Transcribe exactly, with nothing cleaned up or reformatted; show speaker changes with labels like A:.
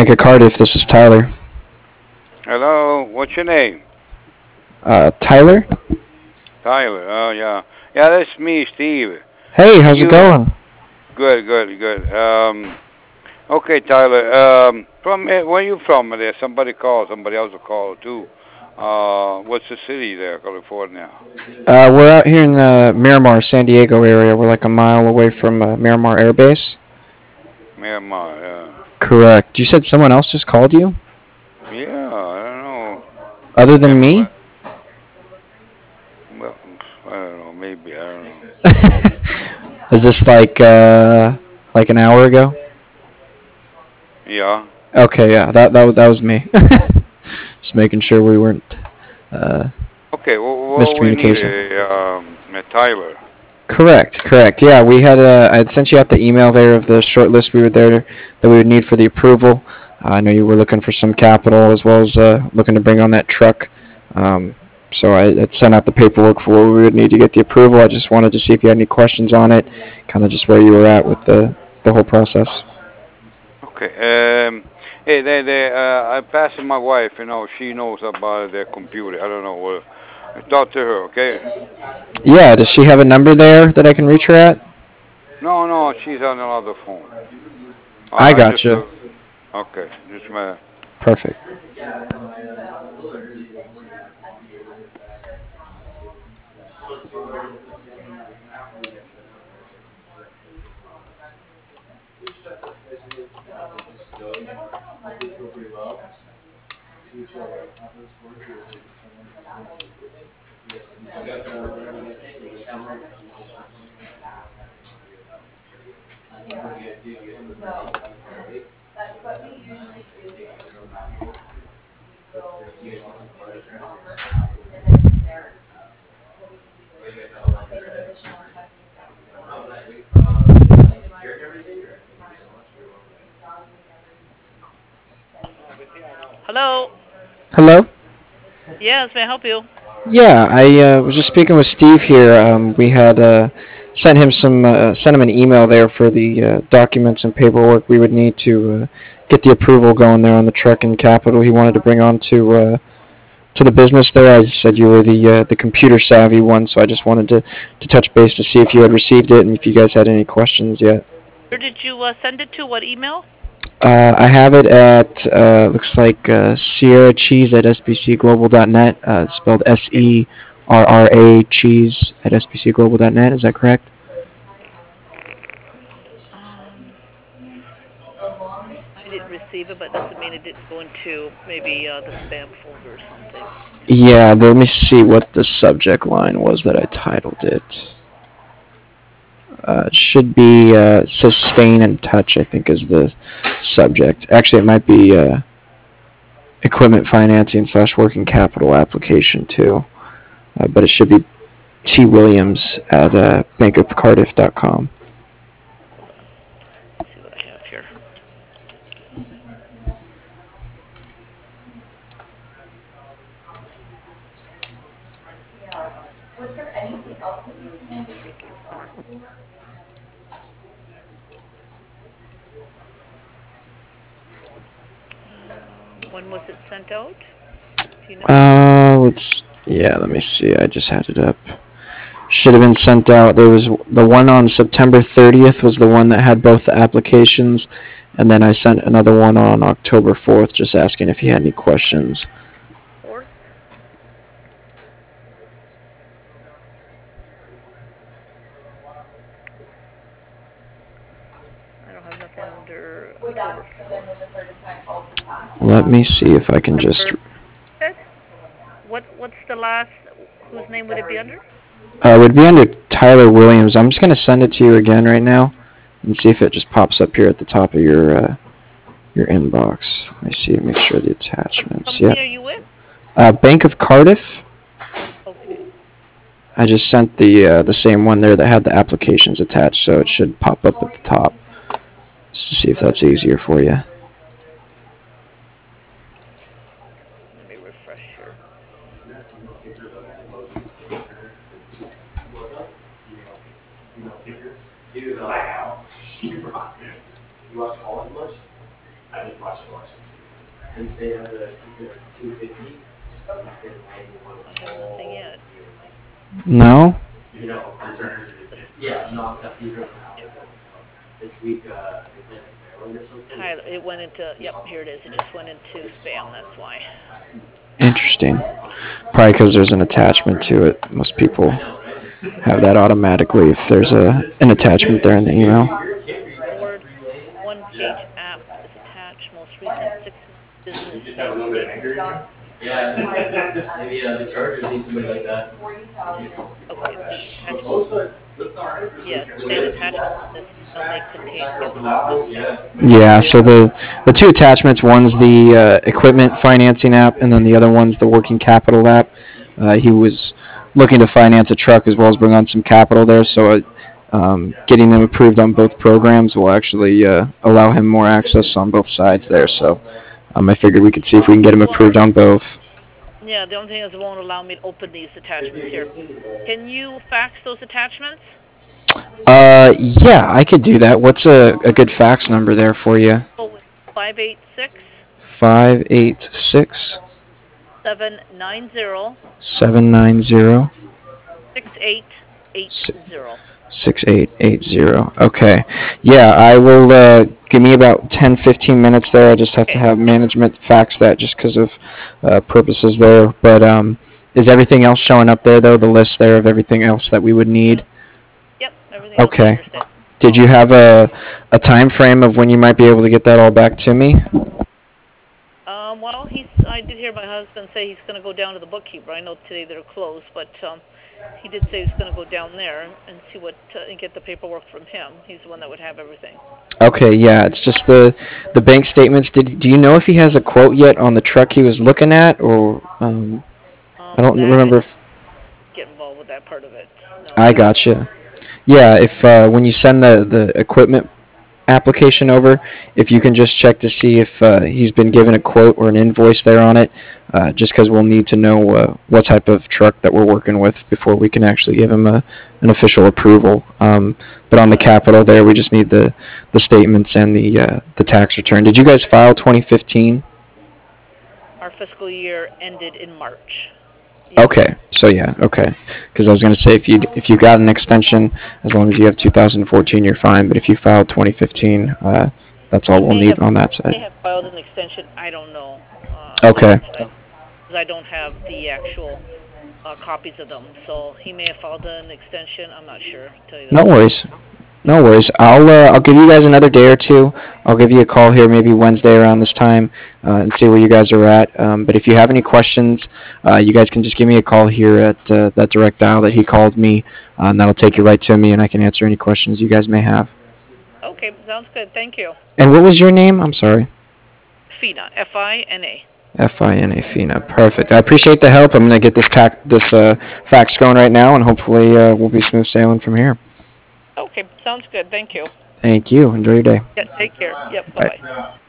A: Bank of Cardiff. This is Tyler.
B: Hello, what's your name?
A: Uh, Tyler?
B: Tyler. Oh yeah, yeah, that's me, Steve.
A: Hey, how's it
B: You
A: going?
B: good, good, good. Um, okay, Tyler. Um, from eh, where you from? There, somebody called. Somebody else will call too. Uh, what's the city there, California?
A: Uh, we're out here in the Miramar, San Diego area. We're like a mile away from uh, Miramar Air Base.
B: Myanmar. Yeah.
A: Correct. You said someone else just called you?
B: Yeah, I don't know.
A: Other than me?
B: Remember? Well, I don't know. Maybe I don't know.
A: Is this like uh, like an hour ago?
B: Yeah.
A: Okay, yeah, that that, wa- that was me. Just making sure we weren't uh,
B: Okay. Well, what we need
A: miscommunication.
B: a um, a Tyler.
A: Correct, correct. Yeah, we had uh, I had sent you out the email there of the short list we were there that we would need for the approval. Uh, I know you were looking for some capital as well as uh, looking to bring on that truck. Um, so I had sent out the paperwork for what we would need to get the approval. I just wanted to see if you had any questions on it, kind of just where you were at with the the whole process.
B: Okay. Um. Hey, they, they, uh, I passed my wife. You know, she knows about their computer. I don't know. Well, talk to her, okay?
A: Yeah, does she have a number there that I can reach her at?
B: No, no, she's on another phone.
A: I
B: I, I just,
A: gotcha.
B: uh, okay, just a minute.
A: Perfect.
C: Hello.
A: Hello.
C: Yes, may I help you?
A: Yeah, I uh, was just speaking with Steve here. Um, we had uh, sent him some uh, sent him an email there for the uh, documents and paperwork we would need to uh, get the approval going there on the truck and capital he wanted to bring on to uh, to the business there. I said you were the uh, the computer savvy one, so I just wanted to, to touch base to see if you had received it and if you guys had any questions yet.
C: Where did you uh, send it to? What email?
A: Uh, I have it at uh, looks like uh, Sierra Cheese at s b c global dot net. Uh, it's spelled S
C: Okay.
A: E R R A Cheese at s b c global dot net. Is that correct?
C: Um, I didn't receive it, but doesn't mean it didn't go into maybe uh, the spam folder or something.
A: Yeah. Let me see what the subject line was that I titled it. Uh, it should be uh, sustain and touch. I think is the subject. Actually, it might be uh, equipment financing slash working capital application too. Uh, but it should be T Williams at uh, bank of cardiff dot com.
C: Hold on. Let's see what I have here. Um, when was it sent out? Do you know?
A: Uh, let's. Yeah, let me see. I just had it up. Should have been sent out. There was the one on September thirtieth was the one that had both the applications, and then I sent another one on October fourth, just asking if you had any questions.
C: Fourth? I don't have nothing under October fourth.
A: Let me see if I can just.
C: September. Ed? What? What's the last? Whose name would it be under?
A: Uh, it would be under Tyler Williams. I'm just gonna send it to you again right now, and see if it just pops up here at the top of your uh, your inbox. Let me see. Make sure the
C: What
A: attachments.
C: company
A: Yep.
C: are you with?
A: Uh, Bank of Cardiff.
C: Okay.
A: I just sent the uh, the same one there that had the applications attached, so it should pop up at the top. Just to see if that's easier for you.
C: Let me refresh here. I have nothing yet.
A: No?
C: Tyler, it went into, yep, here it is. It just went into spam, that's why.
A: Interesting. Probably because there's an attachment to it. Most people have that automatically if there's a an attachment there in the email.
C: Forward, one-page app is attached, most recent six-month business bank statement. Okay, the attachment, yes, the main attachment in this email may contain information.
A: Yeah, so the the two attachments, one's the uh, equipment financing app, and then the other one's the working capital app. Uh, he was looking to finance a truck as well as bring on some capital there, so uh, um, getting them approved on both programs will actually uh, allow him more access on both sides there. So um, I figured we could see if we can get him approved on both.
C: Yeah, the only thing is it won't allow me to open these attachments here. Can you fax those attachments?
A: Uh, yeah, I could do that. What's a, a good fax number there for you?
C: Oh, five eight six,
A: Five eight six
C: seven nine zero,
A: seven nine zero
C: six eight eight zero.
A: six eight eight zero. Okay. Yeah, I will. Uh, give me about ten fifteen minutes there. I just have
C: Okay.
A: to have management fax that just because of uh, purposes there. But um, is everything else showing up there though? The list there of everything else that we would need.
C: Yep, everything else
A: Okay.
C: I understand.
A: Did you have a a time frame of when you might be able to get that all back to me?
C: Um, well, he's. I did hear my husband say he's going to go down to the bookkeeper. I know today they're closed, but um, he did say he's going to go down there and see what uh, and get the paperwork from him. He's the one that would have everything.
A: Okay, yeah, it's just the the bank statements. Did do you know if he has a quote yet on the truck he was looking at, or um,
C: Um,
A: I don't
C: that
A: remember.
C: I
A: If,
C: get involved with that part of it. No,
A: I gotcha. Yeah, if uh, when you send the the equipment application over, if you can just check to see if uh, he's been given a quote or an invoice there on it, uh, just because we'll need to know uh, what type of truck that we're working with before we can actually give him a, an official approval. Um, but on the capital there, we just need the, the statements and the uh, the tax return. Did you guys file twenty fifteen?
C: Our fiscal year ended in March. Yes.
A: Okay, so yeah, okay. Because I was gonna say if you if you got an extension, as long as you have two thousand fourteen, you're fine. But if you filed twenty fifteen, uh, that's all
C: He
A: we'll
C: may
A: need
C: have-
A: on that
C: They
A: side.
C: have filed an extension. I don't know. Uh,
A: Okay.
C: Because I don't have the actual uh, copies of them. So he may have filed an extension. I'm not sure. To tell you the
A: No
C: truth.
A: worries. No worries. I'll uh, I'll give you guys another day or two. I'll give you a call here maybe Wednesday around this time uh, and see where you guys are at. Um, but if you have any questions, uh, you guys can just give me a call here at uh, that direct dial that he called me, uh, and that'll take you right to me, and I can answer any questions you guys may have.
C: Okay, sounds good. Thank you.
A: And what was your name? I'm sorry.
C: FINA, F I N A.
A: F I N A, FINA. Perfect. I appreciate the help. I'm going to get this, tac- this uh, fax going right now, and hopefully uh, we'll be smooth sailing from here.
C: Okay, sounds good. Thank you.
A: Thank you. Enjoy your day.
C: Yeah, take care. Yep, bye-bye.
A: Bye.